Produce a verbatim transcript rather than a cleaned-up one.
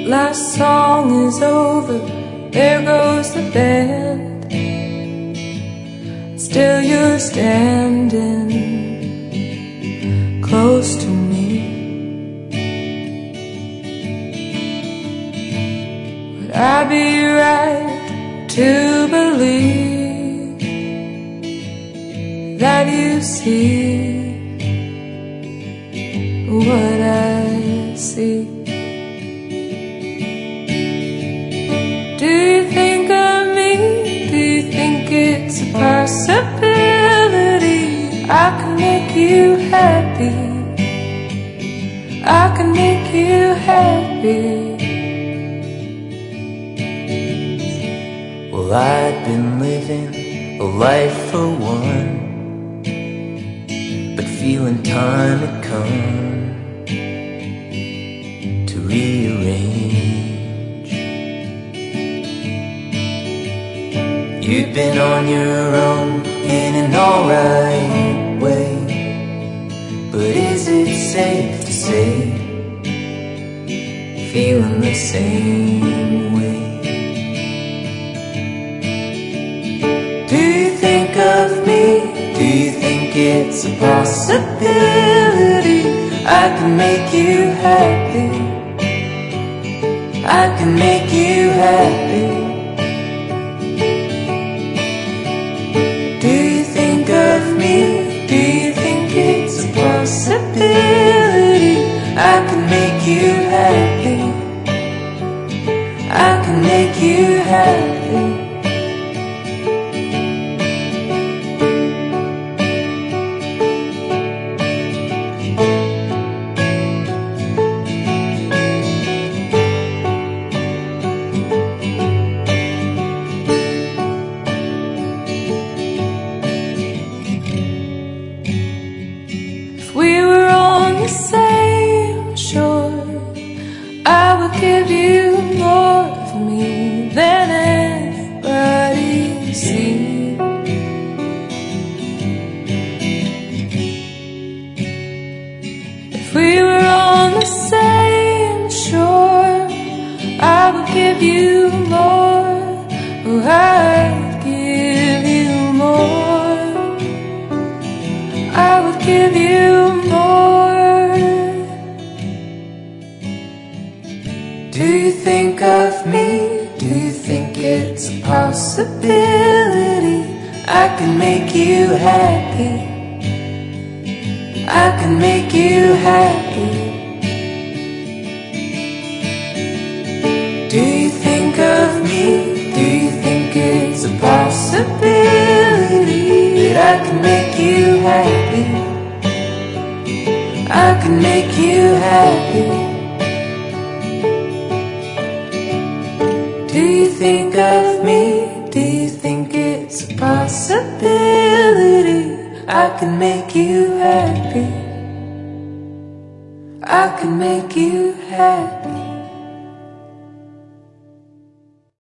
Last song is over, there goes the band. Still you're standing close to me. Would I be right to believe that you see what I see? Do you think of me? Do you think it's a possibility? I can make you happy. I can make you happy. Well, I'd been living a life for one, but feeling time had come to rearrange. You'd been on your own in an alright way, but is it safe to say feeling the same way? Do you think of me? Do you think it's a possibility? I can make you happy. I can make you happy. Do you think of me? Do you think it's a possibility? I can make you happy. I can make you happy. We were on the same shore, I would give you more of me than anybody's seen. If we were on the same shore, I would give you more. Oh, I'd give you more. I would give you more. Do you think of me? Do you think it's a possibility? I can make you happy. I can make you happy. Do you think of me? Do you think it's a possibility that I can make you happy? I can make you happy. Do you think of me? Do you think it's a possibility? I can make you happy. I can make you happy.